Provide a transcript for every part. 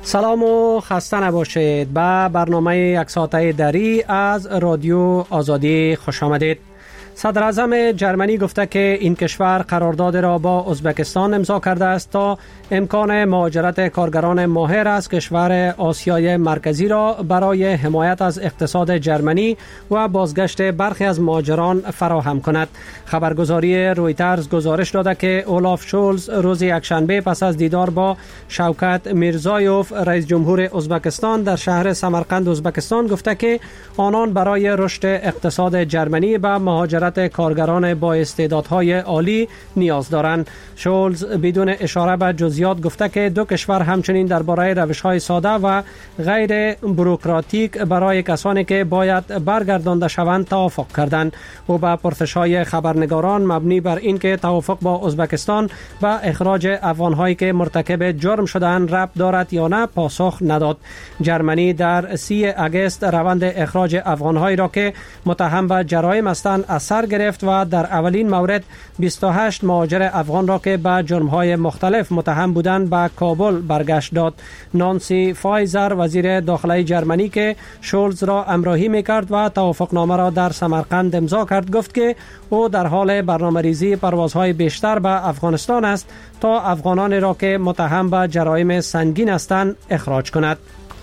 سلام و خسته نباشید. به برنامه یک ساعته دری از رادیو آزادی خوش آمدید. صدر اعظم جرمنی گفته که این کشور قرارداد را با ازبکستان امضا کرده است تا امکان مهاجرت کارگران ماهر از کشور آسیای مرکزی را برای حمایت از اقتصاد جرمنی و بازگشت برخی از مهاجران فراهم کند. خبرگزاری رویترز گزارش داده که اولاف شولز روز یکشنبه پس از دیدار با شوکت میرزایوف رئیس جمهور ازبکستان در شهر سمرقند ازبکستان گفته که آنان برای رشد اقتصاد جرمنی به مهاجرت کارگران با استعدادهای عالی نیاز دارند. شولز بدون اشاره به جزئیات گفته که دو کشور همچنین درباره روش‌های ساده و غیر بوروکراتیک برای کسانی که باید برگردانده شوند توافق کردند. او به پرسش‌های خبرنگاران مبنی بر اینکه توافق با ازبکستان به اخراج افغان‌هایی که مرتکب جرم شده‌اند ربط دارد یا نه پاسخ نداد. جرمنی در 30 اگست روند اخراج افغان‌هایی را که متهم به جرایم هستند از سر گرفت و در اولین مورد 28 مهاجر افغان را که به جرم‌های مختلف متهم بودند به کابل برگشت داد. نانسی فایزر وزیر داخلی جرمنی که شولز را همراهی می‌کرد و توافقنامه را در سمرقند امضا کرد گفت که او در حال برنامه‌ریزی پروازهای بیشتر به افغانستان است تا افغانانی را که متهم به جرایم سنگین هستند اخراج کند.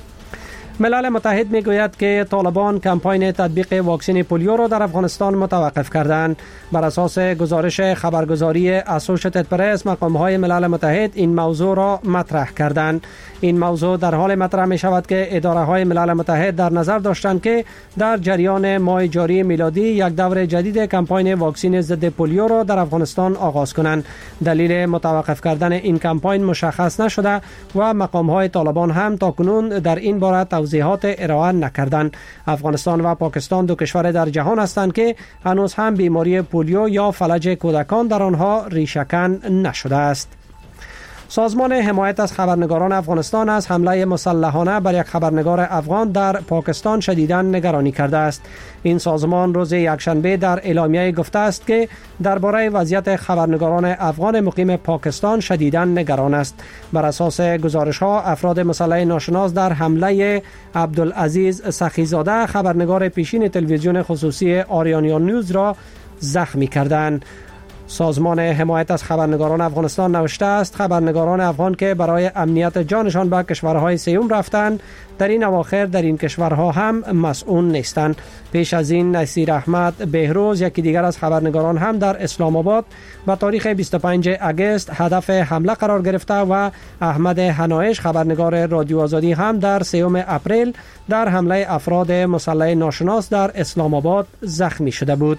ملل متحد میگوید که طالبان کمپاین تطبیق واکسن پولیو را در افغانستان متوقف کردند. بر اساس گزارش خبرگزاری اسوشیتد پرس مقام‌های ملل متحد این موضوع را مطرح کردند. این موضوع در حال مطرح می شود که اداره‌های ملل متحد در نظر داشتند که در جریان ماه جاری میلادی یک دور جدید کمپاین واکسن ضد پولیو را در افغانستان آغاز کنند. دلیل متوقف کردن این کمپاین مشخص نشده و مقام‌های طالبان هم تاکنون در این باره توضیحات ارائه نکردند. افغانستان و پاکستان دو کشور در جهان هستند که هنوز هم بیماری پولیو یا فلج کودکان در آنها ریشه‌کن نشده است. سازمان حمایت از خبرنگاران افغانستان از حمله مسلحانه بر یک خبرنگار افغان در پاکستان شدیداً نگرانی کرده است. این سازمان روز یکشنبه در اعلامیه گفته است که درباره وضعیت خبرنگاران افغان مقیم پاکستان شدیداً نگران است. بر اساس گزارش‌ها افراد مسلح ناشناس در حمله عبدالعزیز سخیزاده خبرنگار پیشین تلویزیون خصوصی آریانیا نیوز را زخمی کردند. سازمان حمایت از خبرنگاران افغانستان نوشته است خبرنگاران افغان که برای امنیت جانشان به کشورهای سوم رفتند در این اواخر در این کشورها هم مسئول نیستند. پیش از این نصیر احمد بهروز یکی دیگر از خبرنگاران هم در اسلام آباد به تاریخ 25 اگست هدف حمله قرار گرفته و احمد حنایش خبرنگار رادیو آزادی هم در 3 اپریل در حمله افراد مسلح ناشناس در اسلام آباد زخمی شده بود.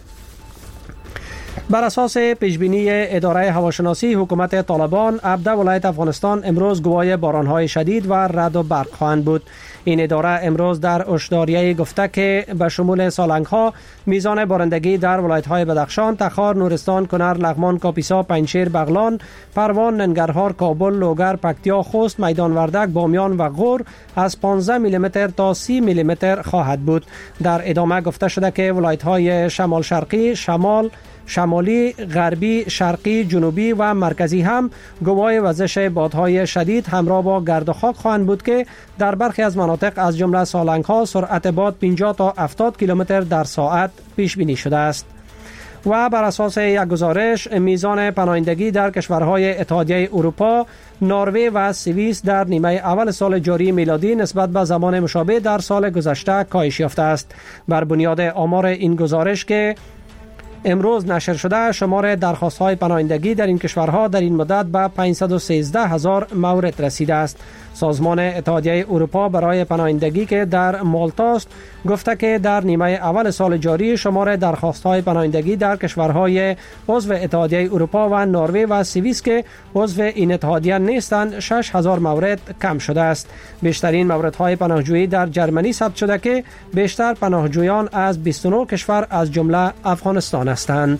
بر اساس پیشبینی اداره هواشناسی حکومت طالبان ابدا ولایت افغانستان امروز گواه بارانهای شدید و رعد و برق خواهند بود. این اداره امروز در هشداریه گفته که به شمول سالنگ‌ها میزان بارندگی در ولایت‌های بدخشان، تخار، نورستان، کنر، لغمان، کاپیسا، پنجشیر، بغلان، پروان، ننگرهار، کابل، لوگر، پکتیا، خوست، میدان وردک، بامیان و غور از 15 میلیمتر تا 30 میلیمتر خواهد بود. در ادامه گفته شده که ولایت‌های شمال شرقی، شمالی، غربی، شرقی، جنوبی و مرکزی هم گواه وزش بادهای شدید همراه با گرد و خاک خواهند بود که در برخی از مناطق از جمله سالنگ‌ها سرعت باد 50 تا 70 کیلومتر در ساعت پیش بینی شده است. و بر اساس یک گزارش میزان پناهندگی در کشورهای اتحادیه اروپا، نروژ و سوئیس در نیمه اول سال جاری میلادی نسبت به زمان مشابه در سال گذشته کاهش یافته است. بر بنیاد آمار این گزارش که امروز نشر شده شمار درخواست‌های پناهندگی در این کشورها در این مدت به 513,000 مورد رسیده است. سازمان اتحادیه اروپا برای پناهندگی که در مالتا است گفته که در نیمه اول سال جاری شمار درخواست‌های پناهندگی در کشورهای عضو اتحادیه اروپا و نروژ و سوئیس که عضو این اتحادیه نیستند 6,000 مورد کم شده است. بیشترین موردهای پناهجویی در جرمنی ثبت شده که بیشتر پناهجویان از 29 کشور از جمله افغانستان هستند.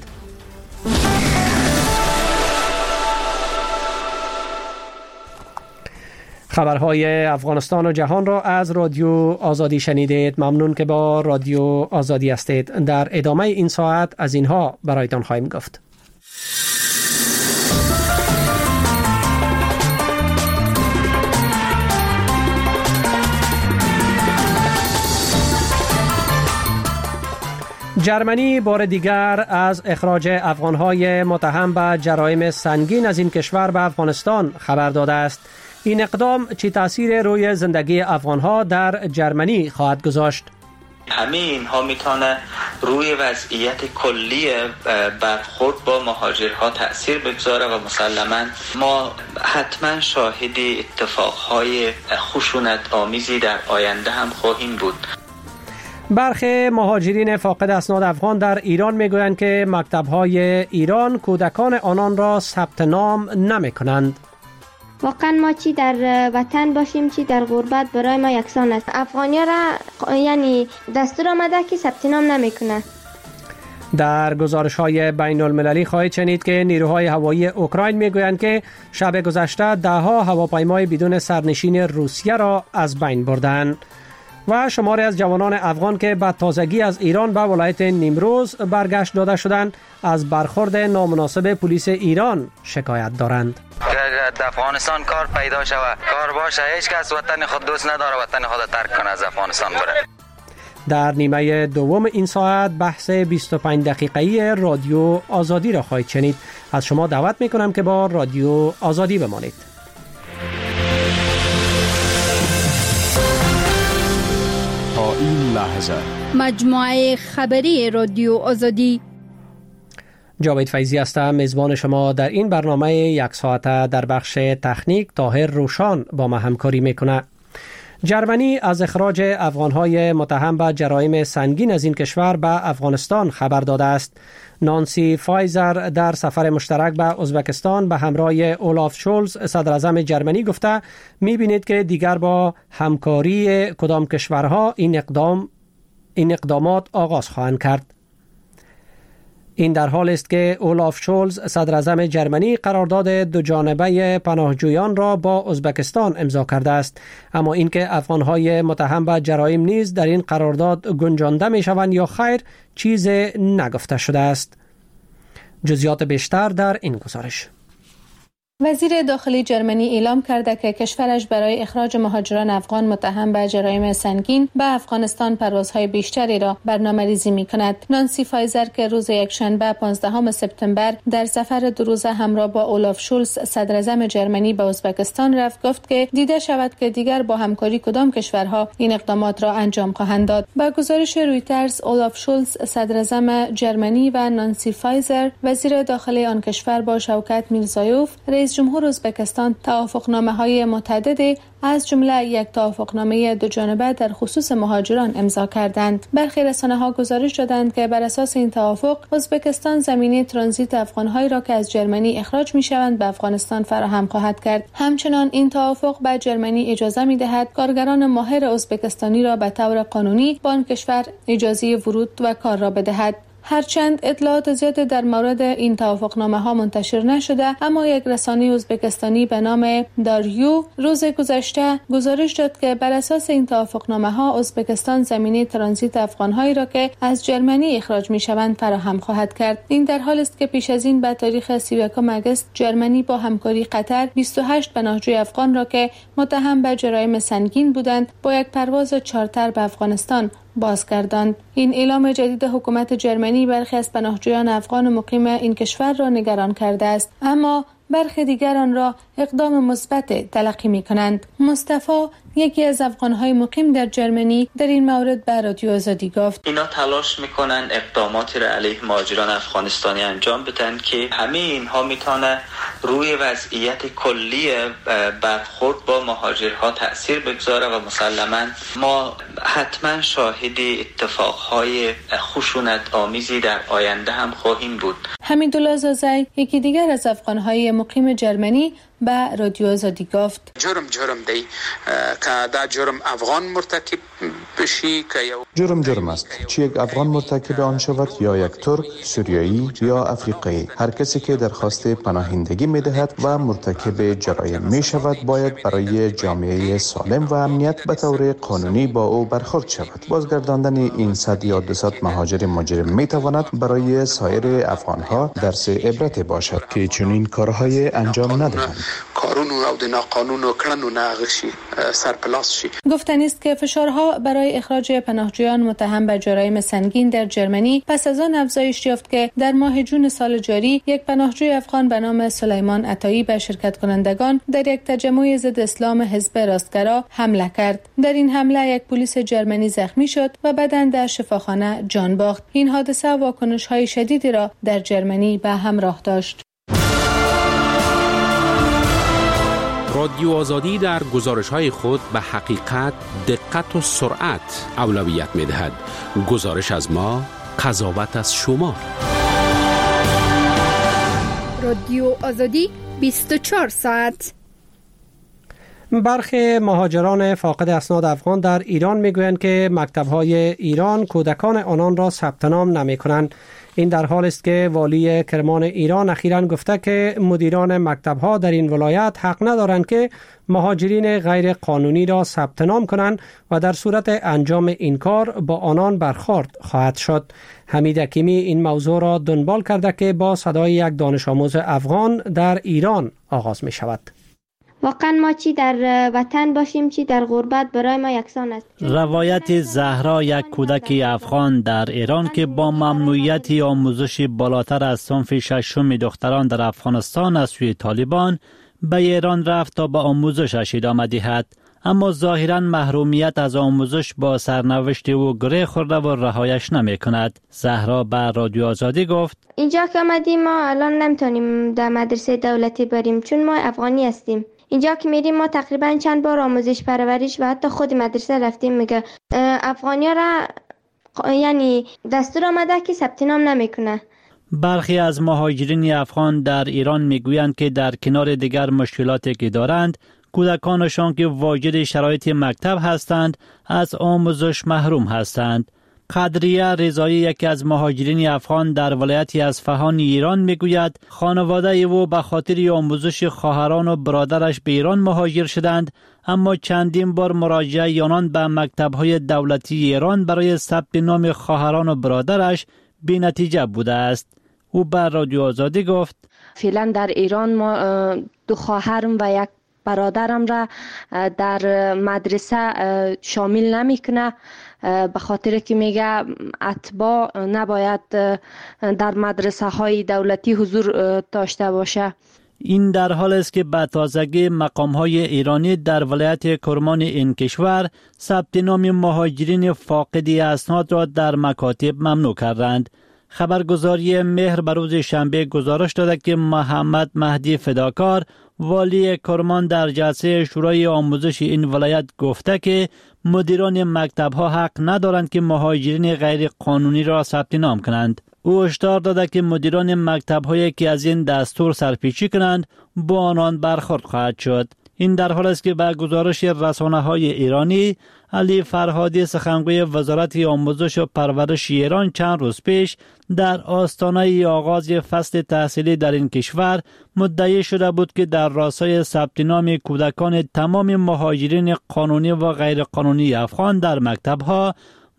خبرهای افغانستان و جهان را از رادیو آزادی شنیدید. ممنون که با رادیو آزادی هستید. در ادامه این ساعت از اینها برایتان خواهیم گفت. جرمنی بار دیگر از اخراج افغانهای متهم به جرایم سنگین از این کشور به افغانستان خبر داده است. این اقدام چه تأثیر روی زندگی افغانها در جرمنی خواهد گذاشت؟ همه اینها میتونه روی وضعیت کلی برخورد با مهاجرها تأثیر بگذاره و مسلماً ما حتما شاهد اتفاقهای خشونت آمیزی در آینده هم خواهیم بود. برخی مهاجرین فاقد اسناد افغان در ایران میگویند که مکتب‌های ایران کودکان آنان را ثبت نام نمی‌کنند. واقعا ما چی در وطن باشیم چی در غربت برای ما یکسان است. افغانیا را یعنی دستور آمده که ثبت نام نمی‌کنند. در گزارش‌های بین المللی خواهید شنید که نیروهای هوایی اوکراین میگویند که شب گذشته ده‌ها هواپیمای بدون سرنشین روسیه را از بین بردند. و شماری از جوانان افغان که به تازگی از ایران به ولایت نیمروز برگشت داده شدند از برخورد نامناسب پلیس ایران شکایت دارند. در افغانستان کار پیدا شود، کار باشه، هیچ کس وطن خود دوست نداره وطن خود ترک کنه از افغانستان بره. در نیمه دوم این ساعت بحث 25 دقیقه‌ای رادیو آزادی را خواهید شنید. از شما دعوت میکنم که با رادیو آزادی بمانید. تا این لحظه مجموعه خبری رادیو آزادی. جاوید فیضی هستم، میزبان شما در این برنامه یک ساعته. در بخش تکنیک طاهر روشان با ما همکاری میکنه. جرمنی از اخراج افغانهای متهم به جرایم سنگین از این کشور به افغانستان خبر داده است. نانسی فایزر در سفر مشترک به ازبکستان به همراه اولاف شولز صدر اعظم جرمنی گفته می‌بینید که دیگر با همکاری کدام کشورها این اقدامات آغاز خواهند کرد. این در حال است که اولاف شولز صدر اعظم جرمنی قرارداد دو جانبه پناهجویان را با ازبکستان امضا کرده است، اما اینکه افغانهای متهم به جرایم نیز در این قرارداد گنجانده می شوند یا خیر چیز نگفته شده است. جزئیات بیشتر در این گزارش. وزیر داخلی جرمنی اعلام کرده که کشورش برای اخراج مهاجران افغان متهم به جرایم سنگین به افغانستان پروازهای بیشتری را برنامه‌ریزی می‌کند. نانسی فایزر که روز یکشنبه 15 سپتامبر در سفر دو روزه همراه با اولاف شولز صدر اعظم جرمنی به ازبکستان رفت، گفت که دیده شود که دیگر با همکاری کدام کشورها این اقدامات را انجام خواهند داد. با گزارش رویترز، اولاف شولز صدر اعظم جرمنی و نانسی فایزر وزیر داخلی آن کشور با شوکت میرزایوف رئیس جمهور ازبکستان توافقنامه‌های متعددی از جمله یک توافقنامه دو جانبه در خصوص مهاجران امضا کردند. برخی رسانه‌ها گزارش دادند که بر اساس این توافق ازبکستان زمینه ترانزیت افغان‌هایی را که از جرمنی اخراج می‌شوند به افغانستان فراهم خواهد کرد. همچنان این توافق به جرمنی اجازه می‌دهد کارگران ماهر ازبکستانی را به طور قانونی به آن کشور اجازه ورود و کار را بدهد. هرچند اطلاعات زیادی در مورد این توافقنامه‌ها منتشر نشده، اما یک رسانه ازبکستانی به نام داریو روز گذشته گزارش داد که بر اساس این توافقنامه‌ها ازبکستان زمینه ترانزیت افغان‌هایی را که از جرمنی اخراج می‌شوند فراهم خواهد کرد. این در حالی است که پیش از این به تاریخ 31 آگوست جرمنی با همکاری قطر 28 پناهجوی افغان را که متهم به جرایم سنگین بودند با یک پرواز چارتر به افغانستان بازگرداند. این اعلام جدید حکومت جرمنی برخی از پناهجویان افغان مقیم این کشور را نگران کرده است، اما برخی دیگران را اقدام مثبت تلقی می‌کنند. مصطفی، یکی از افغان‌های مقیم در جرمنی، در این مورد به رادیو آزادی گفت: اینا تلاش میکنن اقداماتی را علیه مهاجران افغانستانی انجام بدن که همه اینها میتونه روی وضعیت کلی برخورد با مهاجرها تأثیر بگذاره و مسلماً ما حتما شاهد اتفاقهای خشونت آمیزی در آینده هم خواهیم بود. حمیدالله زازی، یکی دیگر از افغان‌های مقیم جرمنی، به رادیو آزادی گفت: جرم دی که دا جرم افغان مرتکب بشی که جرم است، چه یک افغان مرتکب آن شود یا یک ترک، سوریایی یا افریقایی. هر کسی که درخواست پناهندگی می‌دهد و مرتکب جرایم می‌شود باید برای جامعه سالم و امنیت به طور قانونی با او برخورد شود. بازگرداندن این 100 یا 200 مهاجر مجرم می‌تواند برای سایر افغان‌ها درس عبرت باشد که چنین کارهای انجام ندهند. کارونو او د ناقانونو کړنو نه غشي سرپلاس شي. گفتنی است که فشارها برای اخراج پناهجویان متهم به جرایم سنگین در جرمنی پس از آن افزایش یافت که در ماه جون سال جاری یک پناهجوی افغان به نام سلیمان عطایی به شرکت کنندگان در یک تجمع ضد اسلام حزب راستگرا حمله کرد. در این حمله یک پلیس جرمنی زخمی شد و بعداً در شفاخانه جان باخت. این حادثه واکنش‌های شدیدی را در جرمنی به همراه داشت. رادیو آزادی در گزارش‌های خود به حقیقت، دقت و سرعت اولویت می‌دهد. گزارش از ما، قضاوت از شما. رادیو آزادی 24 ساعت. برخی مهاجران فاقد اسناد افغان در ایران میگویند که مکتب‌های ایران کودکان آنان را ثبت نام نمی‌کنند. این در حال است که والی کرمان ایران اخیراً گفته که مدیران مکتب‌ها در این ولایت حق ندارند که مهاجرین غیر قانونی را ثبت نام کنند و در صورت انجام این کار با آنان برخورد خواهد شد. حمید حکیمی این موضوع را دنبال کرده که با صدای یک دانش آموز افغان در ایران آغاز می شود. واقعا ما چی در وطن باشیم چی در غربت برای ما یکسان است. روایت زهرا، یک کودک افغان در ایران که با ممنوعیت آموزش بالاتر از صنف ششم دختران در افغانستان از سوی طالبان به ایران رفت تا به آموزشش ادامه دهد، اما ظاهراً محرومیت از آموزش با سرنوشت او گره خورده و رهایش نمی کند. زهرا به رادیو آزادی گفت اینجا که آمدیم ما الان نمیتونیم در مدرسه دولتی بریم چون ما افغانی هستیم. اینجا که میریم ما تقریبا چند بار آموزش پرورش و حتی خود مدرسه رفتیم میگه افغانی را یعنی دستور آمده که ثبت نام نمیکنه. برخی از مهاجرین افغان در ایران میگویند که در کنار دیگر مشکلاتی که دارند، کودکانشان که واجد شرایط مکتب هستند از آموزش محروم هستند. قدریه رضایی، یکی از مهاجرین افغان در ولایت اصفهان ایران میگوید خانواده او به خاطر آموزش خواهران و برادرش به ایران مهاجر شدند، اما چندین بار مراجعه آنان به مکتب‌های دولتی ایران برای ثبت نام خواهران و برادرش بی نتیجه بوده است. او به رادیو آزادی گفت فعلا در ایران ما دو خواهرم و یک برادرم را در مدرسه شامل نمیکنه به خاطر که میگه اتباع نباید در مدرسه های دولتی حضور داشته باشه. این در حال است که به تازگی مقام‌های ایرانی در ولایت کرمان این کشور ثبت نام مهاجرین فاقد اسناد را در مکاتب ممنوع کردند. خبرگزاری مهر به روز شنبه گزارش داده که محمد مهدی فداکار، والی کرمان، در جلسه شورای آموزش این ولایت گفته که مدیران مکتب‌ها حق ندارند که مهاجرین غیر قانونی را ثبت نام کنند. او هشدار داده که مدیران مکتب‌هایی که از این دستور سرپیچی کنند با آنان برخورد خواهد شد. این در حال است که به گزارش رسانه‌های ایرانی، علی فرهادی، سخنگوی وزارت آموزش و پرورش ایران، چند روز پیش در آستانه آغاز فصل تحصیلی در این کشور مدعی شده بود که در راستای ثبت نام کودکان تمام مهاجرین قانونی و غیر قانونی افغان در مکتب‌ها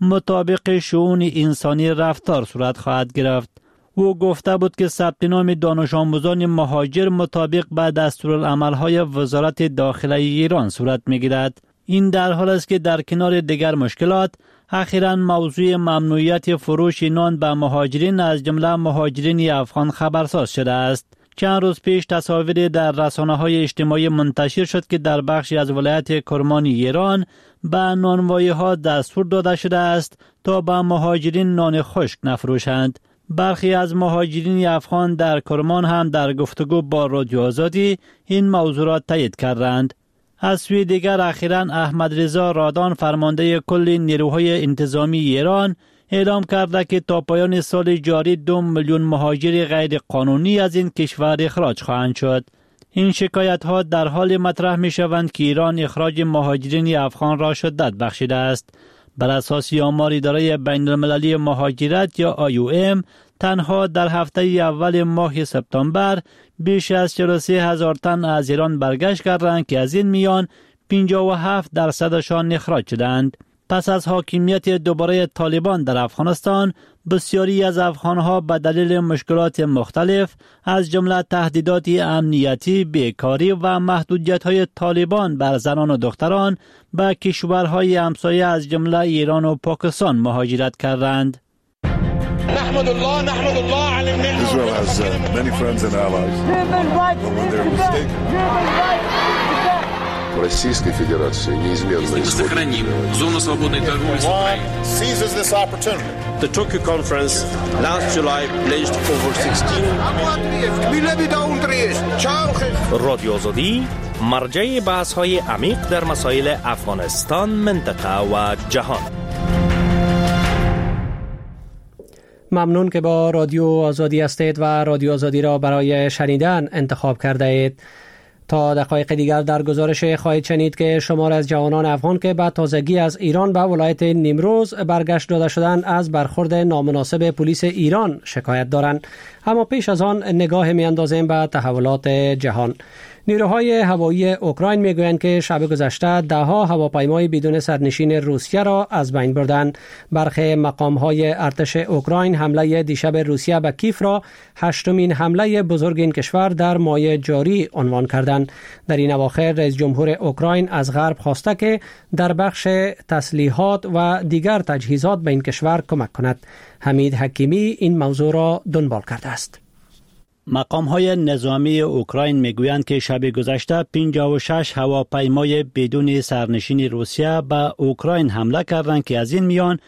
مطابق شؤون انسانی رفتار صورت خواهد گرفت. او گفته بود که ثبت نام دانش آموزان مهاجر مطابق به دستورالعمل‌های وزارت داخله ایران صورت می‌گیرد. این در حال است که در کنار دیگر مشکلات، اخیراً موضوع ممنوعیت فروش نان به مهاجرین از جمله مهاجرین افغان خبرساز شده است. چند روز پیش تصاویری در رسانه‌های اجتماعی منتشر شد که در بخشی از ولایت کرمان ایران به نانوایی‌ها دستور داده شده است تا به مهاجرین نان خشک نفروشند. برخی از مهاجرین افغان در کرمان هم در گفتگو با رادیو آزادی این موضوع را تایید کردند. از سوی دیگر اخیراً احمد رضا رادان، فرمانده کل نیروهای انتظامی ایران، اعلام کرده که تا پایان سال جاری 2 میلیون مهاجر غیر قانونی از این کشور اخراج خواهند شد. این شکایت ها در حال مطرح می شوند که ایران اخراج مهاجرین افغان را شدت بخشیده است. بر اساس آمار اداره بین المللی مهاجرت یا IOM، تنها در هفته اول ماه سپتامبر بیش از 43,000 تن از ایران برگشت کردند که از این میان 57% اخراج شدند. پس از حاکمیت دوباره طالبان در افغانستان، بسیاری از افغانها به دلیل مشکلات مختلف از جمله تهدیدات امنیتی، بیکاری و محدودیت‌های طالبان بر زنان و دختران به کشورهای همسایه از جمله ایران و پاکستان مهاجرت کردند. نحمد الله علی النعمة. Israel has many friends and allies. But when they're mistaken. Российской Федерации неизменно сохраним зону свободной торговли с Украиной. Seizes this opportunity. The Tokyo conference last July pledged over 16 رادیو آزادی مرجع بحث‌های عمیق در مسائل افغانستان، منطقه و جهان. ممنون که با رادیو آزادی هستید و رادیو آزادی را برای شنیدن انتخاب کرده اید. تا دقایق دیگر در گزارش خواهید شنید که شمار از جوانان افغان که به تازگی از ایران به ولایت نیمروز برگشت داده شدند از برخورد نامناسب پلیس ایران شکایت دارند. اما پیش از آن نگاه می‌اندازیم به تحولات جهان. نیروهای هوایی اوکراین میگویند که شب گذشته ده‌ها هواپیمای بدون سرنشین روسیه را از بین بردند. برخی مقام‌های ارتش اوکراین حمله دیشب روسیه به کیف را هشتمین حمله بزرگ این کشور در ماه جاری عنوان کردند. در این اواخر رئیس جمهور اوکراین از غرب خواسته که در بخش تسلیحات و دیگر تجهیزات به این کشور کمک کند. حمید حکیمی این موضوع را دنبال کرده است. مقام‌های نظامی اوکراین میگویند که شب گذشته 56 هواپیمای بدون سرنشین روسیه به اوکراین حمله کردند که از این میان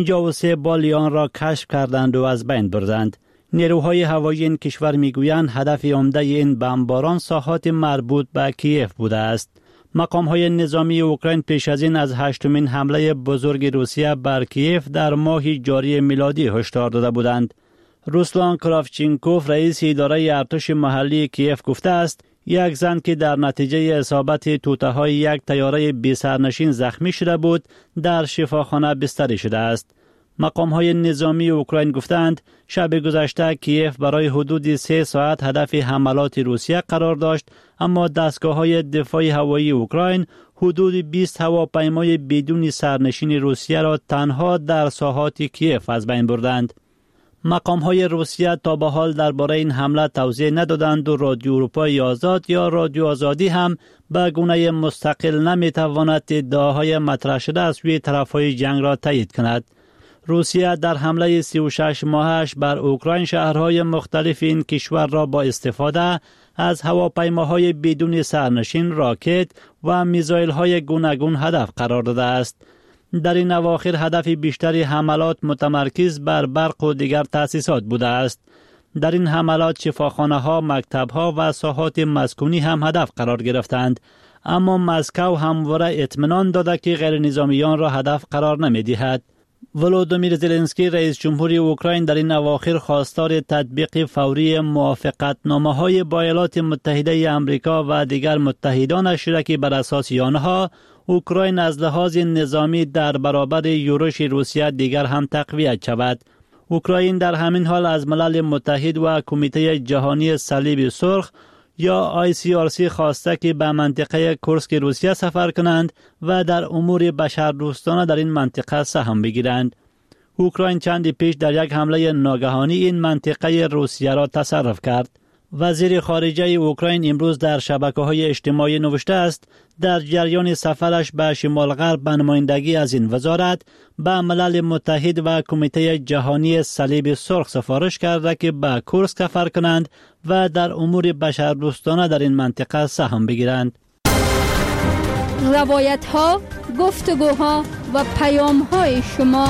53 بالی آن را کشف کردند و از بین بردند. نیروهای هوایی این کشور میگویند هدف عمده این بمباران ساحات مربوط به کیف بوده است. مقام‌های نظامی اوکراین پیش از این از هشتمین حمله بزرگ روسیه بر کیف در ماه جاری میلادی هشدار داده بودند. روسلان کراوچینکوف رئیس اداره ارتش محلی کیف گفته است یک زن که در نتیجه اصابت توطئه‌های یک طیاره بی‌سرنشین زخمی شده بود در شفاخانه بستری شده است. مقام‌های نظامی اوکراین گفتند شب گذشته کیف برای حدود 3 ساعت هدف حملات روسیه قرار داشت، اما دستگاه‌های دفاع هوایی اوکراین حدود 20 هواپیمای بدون سرنشین روسیه را تنها در ساحات کیف از بین بردند. مقام‌های روسیه تا به حال درباره این حمله توضیح ندادند و رادیو اروپای آزاد یا رادیو آزادی هم به گونه مستقل نمی‌تواند ادعاهای مطرح شده از سوی طرف‌های جنگ را تایید کند. روسیه در حمله 36 ماهش بر اوکراین شهرهای مختلف این کشور را با استفاده از هواپیماهای بدون سرنشین، راکت و میزایل‌های گوناگون هدف قرار داده است. در این اواخر هدف بیشتری حملات متمرکز بر برق و دیگر تأسیسات بوده است. در این حملات شفاخانه‌ها، مکتب‌ها و ساحات مسکونی هم هدف قرار گرفتند، اما مسکو همواره اطمینان داده که غیر نظامیان را هدف قرار نمی‌دهد. ولودیمیر زلنسکی رئیس جمهوری اوکراین در این اواخر خواستار تطبیق فوری موافقتنامه‌های با ایالات متحده آمریکا و دیگر متحدانش شده که بر اساس آنها اوکراین از لحاظ نظامی در برابر یورش روسیه دیگر هم تقویت شود. اوکراین در همین حال از ملل متحد و کمیته جهانی صلیب سرخ یا ICRC خواسته که به منطقه کورسک روسیه سفر کنند و در امور بشردوستانه در این منطقه سهم بگیرند. اوکراین چندی پیش در یک حمله ناگهانی این منطقه روسیه را تصرف کرد. وزیر خارجه اوکراین امروز در شبکه‌های اجتماعی نوشته است در جریان سفرش به شمال غرب به نمایندگی از این وزارت به ملل متحد و کمیته جهانی صلیب سرخ سفارش کرده که به کورسک سفر کنند و در امور بشردوستانه در این منطقه سهم بگیرند. روایت‌ها، گفتگوها و پیام‌های شما.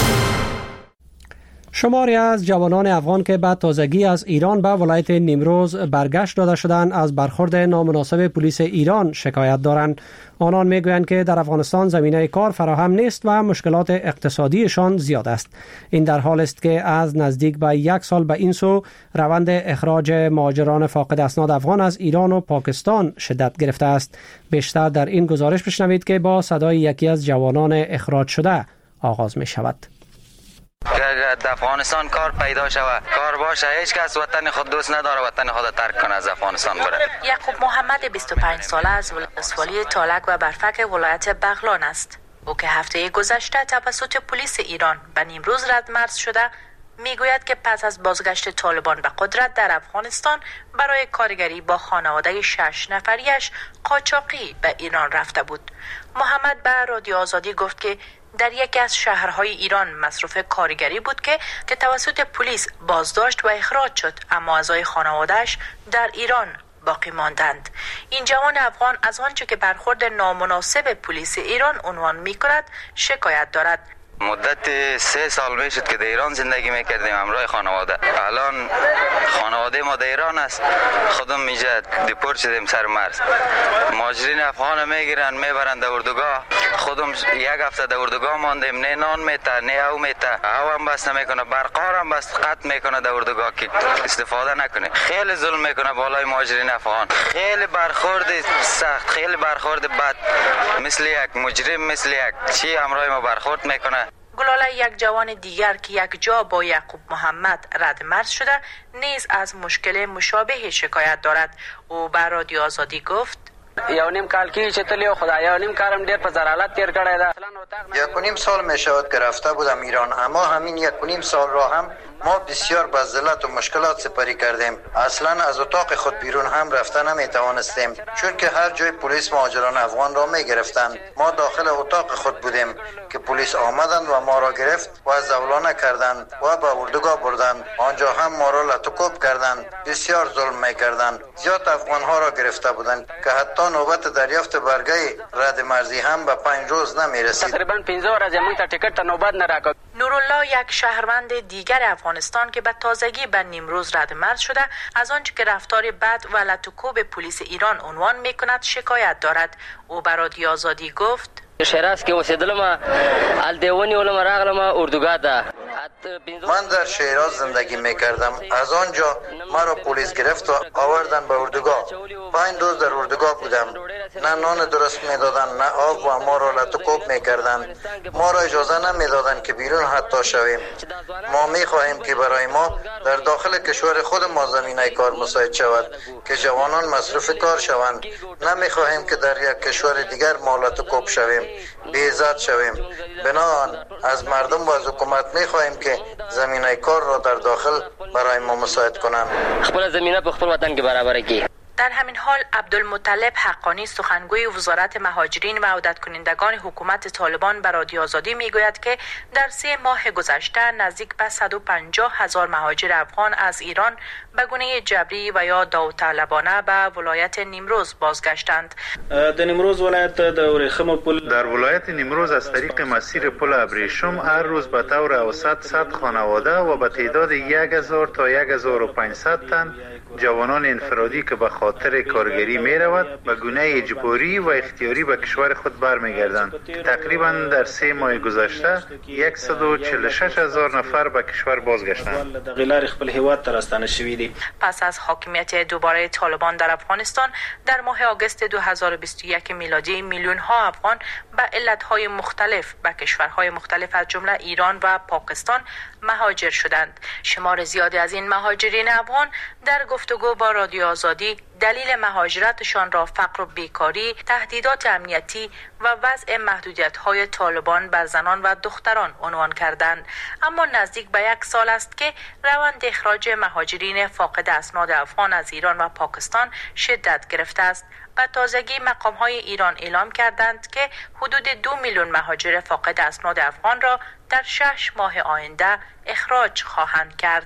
شماری از جوانان افغان که به تازگی از ایران به ولایت نیمروز برگشت داده شدند از برخورد نامناسب پلیس ایران شکایت دارند. آنان میگویند که در افغانستان زمینه کار فراهم نیست و مشکلات اقتصادیشان زیاد است. این در حال است که از نزدیک به 1 سال به این سو روند اخراج مهاجران فاقد اسناد افغان از ایران و پاکستان شدت گرفته است. بیشتر در این گزارش بشنوید که با صدای یکی از جوانان اخراج شده آغاز می شود. در افغانستان کار پیدا شود، کار باشه، هیچ کس وطن خود دوست نداره وطن خود ترک کنه از افغانستان بره. یعقوب محمد 25 ساله از ولسوالی تالک و برفک ولایت بغلان است. او که هفته گذشته توسط پلیس ایران به نیمروز ردمرز شده، میگوید که پس از بازگشت طالبان به قدرت در افغانستان برای کارگری با خانواده 6 نفریش قاچاقی به ایران رفته بود. محمد به رادیو آزادی گفت که در یکی از شهرهای ایران مصروف کارگری بود که توسط پلیس بازداشت و اخراج شد، اما اعضای خانواده‌اش در ایران باقی ماندند. این جوان افغان از آنچه که برخورد نامناسب پلیس ایران عنوان می‌کند شکایت دارد. مدت 3 سال میشد که در ایران زندگی میکردیم همراه خانواده. الان خانواده ما در ایران است، خودم اینجا دیپورت شدیم سر مرز. مهاجرین افغان میگیرن میبرن در اردوگاه. خودم 1 هفته در اردوگاه ماندیم، نه نان میته نه او میته، او هم بس نمیکنه، برقار هم بس قطع میکنه در اردوگاه که استفاده نکنه. خیلی ظلم میکنه بالای مهاجرین افغان، خیلی برخورد سخت، خیلی برخورد بد، مثل یک مجرم، مثل یک چی همراه ما برخورد میکنه. گلاله یک جوان دیگر که یک جا با یعقوب محمد ردمرز شده نیز از مشکل مشابه شکایت دارد. او به رادیو آزادی گفت: 1.5 کال کې چې تللی خدایا 1.5 کالم ډیر په زرالت تیر کړی دا. 1.5 سال می شود که رفته بودم ایران، اما همین 1.5 سال را هم ما بسیار با ذلت و مشکلات سپری کردیم. اصلا از اتاق خود بیرون هم رفته نمی توانستیم، چون که هر جای پلیس مهاجران افغان را می گرفتند. ما داخل اتاق خود بودیم که پلیس آمدند و ما را گرفت و زولانه کردند و به اردوگاه بردند. آنجا هم ما را لطکوب کردند، بسیار ظلم می کردند. زیاد افغان ها را گرفته بودند که حتی نوبت دریافت برگه رد مرزی هم به 5 روز نمی رسید. تقریبا 15 ورځې موږ ته ټیکټ ته نوبت نه راکړ. نورالله یک شهروند دیگر افغانستان که به تازگی به نیمروز ردمرز شده از آنچه که رفتار بد و لطکوب پلیس ایران عنوان میکند شکایت دارد. او به رادیو آزادی گفت: شیراز کې اوسېدلم، الدیونی ولم راغلم اردوگاه ده. من در شیراز زندگی میکردم. از آنجا مرا پلیس گرفت و آوردن به اردوگاه. 5 روز در اردوگاه بودم. نه نان درست میدادن، نه آب و ما را لطکوب میکردن. ما را اجازه نمیدادن که بیرون حتی شویم. ما میخواهیم که برای ما در داخل کشور خود ما زمینه کار مساعد شود که جوانان مصروف کار شوند. نمیخواهیم که در یک کشور دیگر ما لطکوب شویم، بی‌عزت شویم. بنابراین از مردم و از حکومت میخواهیم که زمینه کار را در داخل برای ما مساعد کنند. خپل زمینه په خپل وطن کې برابر کړي. در همین حال عبدالمطلب حقانی سخنگوی وزارت مهاجرین و عودت کنندگان حکومت طالبان به رادیو آزادی میگوید که در 3 ماه گذشته نزدیک به 150,000 مهاجر افغان از ایران به گونه جبری و یا داوطلبانه به ولایت نیمروز بازگشتند. در نیمروز ولایت در ولایت نیمروز از طریق مسیر پل ابریشم هر روز به طور اوسط 100 خانواده و به تعداد 1000 تا 1500 تن جوانان انفرادی که به خاطر کارگری می رود به گونه اجباری و اختیاری به کشور خود برمیگردند. تقریبا در 3 ماه گذشته 146,000 نفر به کشور بازگشتند. پس از حاکمیت دوباره طالبان در افغانستان در ماه آگوست 2021 میلادی میلیون ها افغان به علتهای مختلف به کشورهای مختلف از جمله ایران و پاکستان مهاجر شدند. شمار زیادی از این مهاجرین افغان در گفتگو با رادیو آزادی دلیل مهاجرتشان را فقر و بیکاری، تهدیدات امنیتی و وضع محدودیت‌های طالبان بر زنان و دختران عنوان کردند. اما نزدیک به 1 سال است که روند اخراج مهاجرین فاقد اسناد افغان از ایران و پاکستان شدت گرفته است. و تازگی مقام‌های ایران اعلام کردند که حدود 2 میلیون مهاجر فاقد اسناد افغان را در 6 ماه آینده اخراج خواهند کرد.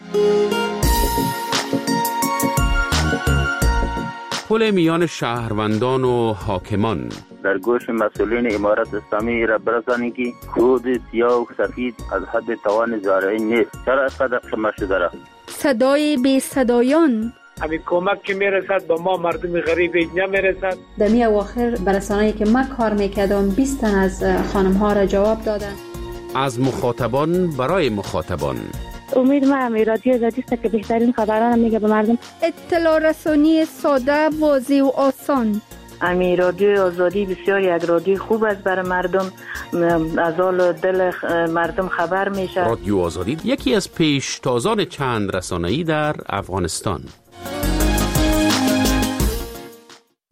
پل میان شهروندان و حاکمان در گوش مسئولین امارت اسلامی را برسانید که خود سیاه و سفید از حد توان زارعی نیست. چرا اینقدر خمه شده را؟ صدای بی صدایان همین کمک که میرسد به ما مردم غریب نمیرسد. در می اواخر برسانه‌ای که من کار میکردم 20 تن از خانم ها را جواب دادن. از مخاطبان برای مخاطبان. امید ما رادیو آزادی است که بهترین خبران میگه به مردم. اطلاع رسانی ساده، واضح و آسان. رادیو آزادی بسیار یک رادیو خوب است برای مردم، از حال دل مردم خبر میشه. رادیو آزادی یکی از پیشتازان چند رسانه‌ای در افغانستان.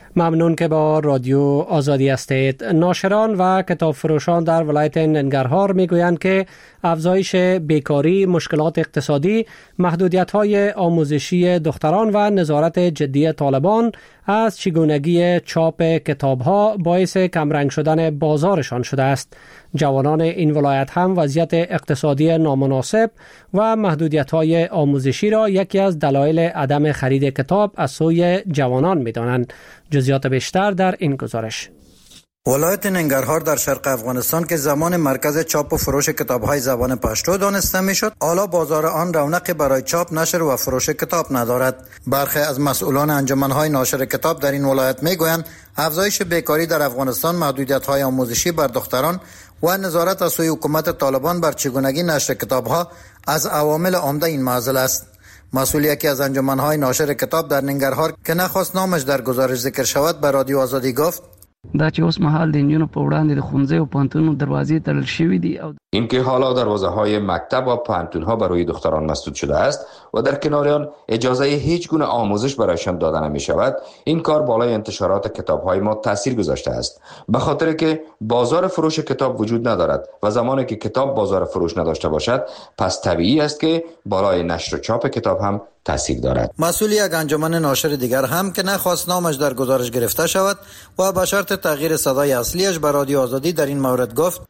ممنون که با رادیو آزادی هستید. ناشران و کتاب فروشان در ولایت ننگرهار میگویند که افزایش بیکاری، مشکلات اقتصادی، محدودیت‌های آموزشی دختران و نظارت جدی طالبان از چگونگی چاپ کتاب‌ها باعث کمرنگ شدن بازارشان شده است. جوانان این ولایت هم وضعیت اقتصادی نامناسب و محدودیت‌های آموزشی را یکی از دلایل عدم خرید کتاب از سوی جوانان می‌دانند. جزئیات بیشتر در این گزارش. ولایت ننگرهار در شرق افغانستان که زمان مرکز چاپ و فروش کتاب‌های زبان پشتو دانسته می‌شد، حالا بازار آن رونق برای چاپ، نشر و فروش کتاب ندارد. برخی از مسئولان انجمن‌های ناشر کتاب در این ولایت می‌گویند افزایش بیکاری در افغانستان، محدودیت‌های آموزشی بر دختران و نظارت از سوی حکومت طالبان بر چگونگی نشر کتاب‌ها از عوامل عمده این معضل است. مسئول یکی از انجمن‌های ناشر کتاب در ننگرهار که نخواست نامش در گزارش ذکر شود به رادیو آزادی گفت: دا چې اوس مهال د انجونو په وړاندې د ښوونځیو او پوهنتونونو دروازې تړل شوي دي. اینکه حالا دروازه‌های مکتب و پوهنتون‌ها برای دختران مسدود شده است و در کنار آن اجازه هیچ گونه آموزش برایشان داده نمی‌شود، این کار بالای انتشارات کتاب‌های ما تاثیر گذاشته است. به خاطر که بازار فروش کتاب وجود ندارد و زمانی که کتاب بازار فروش نداشته باشد، پس طبیعی است که بالای نشر و چاپ کتاب هم تاثیر دارد. مسئول یک انجمن ناشر دیگر هم که نخواست نامش در گزارش گرفته شود و به شرط تغییر صدای اصلیش به رادیو آزادی در این مورد گفت: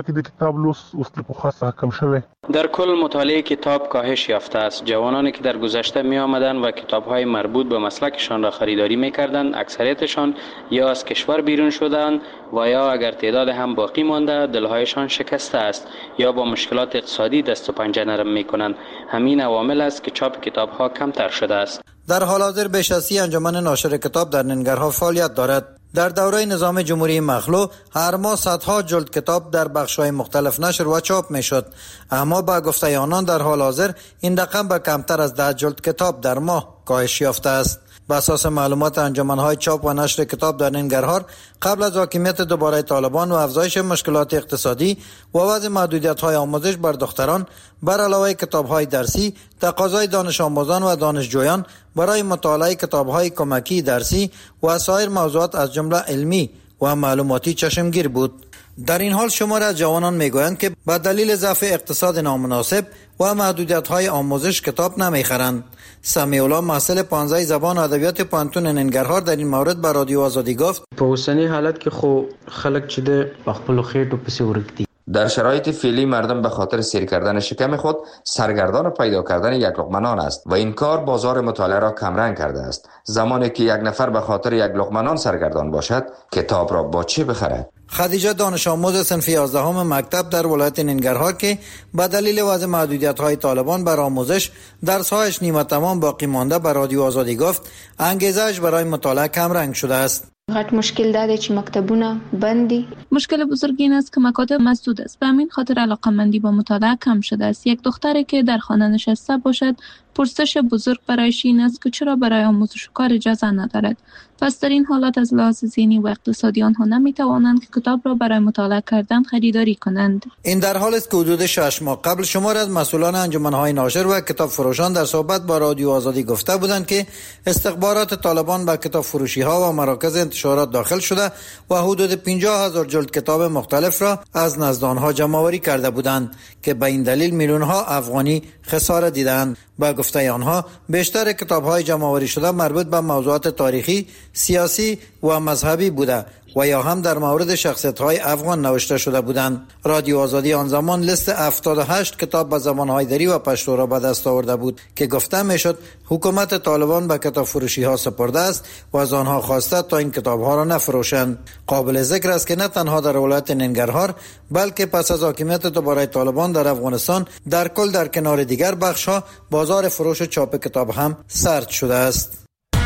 در کل مطالعه کتاب کاهش یافته است. جوانانی که در گذشته می آمدند و کتاب‌های مربوط به مسلکشان را خریداری می‌کردند، اکثریتشان یا از کشور بیرون شدند و یا اگر تعداد هم باقی مانده دلهایشان شکسته است یا با مشکلات اقتصادی دست و پنجه نرم می‌کنند. همین عوامل است که چاپ کتاب‌ها کمتر شده است. در حال حاضر بیش از 30 انجمن ناشر کتاب در ننگرهار فعالیت دارد. در دوره نظام جمهوری مخلوع هر ماه صدها جلد کتاب در بخش‌های مختلف نشر و چاپ می‌شد، اما با گفته آنان در حال حاضر این رقم به کمتر از 10 جلد کتاب در ماه کاهش یافته است. بر اساس معلومات انجمن‌های چاپ و نشر کتاب در ننگرهار، قبل از حاکمیت دوباره طالبان و افزایش مشکلات اقتصادی و وضع محدودیت‌های آموزش بر دختران، بر علاوه کتاب‌های درسی، تقاضای دانش آموزان و دانشجویان برای مطالعه کتاب‌های کمکی درسی و سایر موضوعات از جمله علمی و معلوماتی چشمگیر بود. در این حال شمار از جوانان میگویند که به دلیل ضعف اقتصاد نامناسب و محدودیت‌های آموزش کتاب نمیخرند. سمیع الله محصل 15 زبان و ادبیات پوهنتون ننگرهار در این مورد به رادیو آزادی گفت: په اوسنی حالت کې خو خلک چې د خپل خېټو پسې ورک دي. در شرایط فعلی مردم به خاطر سیر کردن شکم خود سرگردان و پیدا کردن یک لقمه نان است و این کار بازار مطالعه را کمرنگ کرده است. زمانی که یک نفر به خاطر یک لقمه نان سرگردان باشد، کتاب را با چه بخرد؟ خدیجه دانش آموز صنف 11 مکتب در ولایت ننگرهار که به دلیل وضع محدودیت‌های طالبان بر آموزش درس‌هایش نیمه تمام باقی مانده به رادیو آزادی گفت انگیزه‌اش برای مطالعه کم رنگ شده است. غټ مشکل دا دی چې مکتبونه بند دي. مشکل بزرگ این است که مکاتب مسدود است. به همین خاطر علاقه‌مندی با مطالعه کم شده است. یک دختری که در خانه نشسته باشد، پرسش بزرگ برایش این است که چرا برای آموزش و کار اجازه ندارد. پس در این حالات از لحاظ ذهنی و اقتصادی آنها نمیتوانند که کتاب را برای مطالعه کردن خریداری کنند. این در حال است که حدود 6 ماه قبل شمار از مسئولان انجمن‌های ناشر و کتاب فروشان در صحبت با رادیو آزادی گفته بودند که استخبارات طالبان به کتاب فروشی‌ها و مراکز انتشارات داخل شده و حدود 50,000 جلد کتاب مختلف را از نزد آنها جمع‌آوری کرده بودند که به این دلیل میلیون‌ها افغانی خسارت دیدند. با گفته آنها بیشتر کتاب‌های جمع‌آوری شده مربوط به موضوعات تاریخی، سیاسی و مذهبی بوده و یا هم در مورد شخصیت‌های افغان نوشته شده بودند. رادیو آزادی آن زمان لیست 78 کتاب به زبان‌های دری و پشتو را به دست آورده بود که گفته میشد حکومت طالبان به کتاب فروشی‌ها سپرده است و از آنها خواسته تا این کتاب‌ها را نفروشند. قابل ذکر است که نه تنها در ولایت ننگرهار بلکه پس از حاکمیت دوباره طالبان در افغانستان در کل در کنار دیگر بخش‌ها بازار فروش چاپ کتاب هم سرد شده است.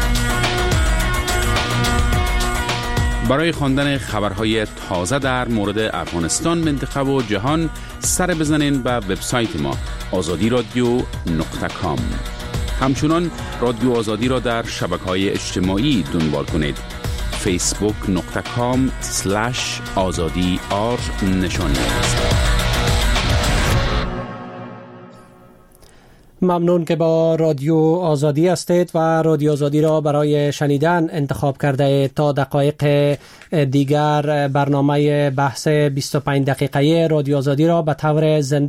برای خواندن خبرهای تازه در مورد افغانستان، منطقه و جهان سر بزنین به وبسایت ما azadiradio.com. همچنان رادیو آزادی را در شبکه‌های اجتماعی دنبال کنید. facebook.com/azadi_r. ممنون که با رادیو آزادی هستید و رادیو آزادی را برای شنیدن انتخاب کرده. تا دقایق دیگر برنامه بحث 25 دقیقه‌ای رادیو آزادی را به طور زنده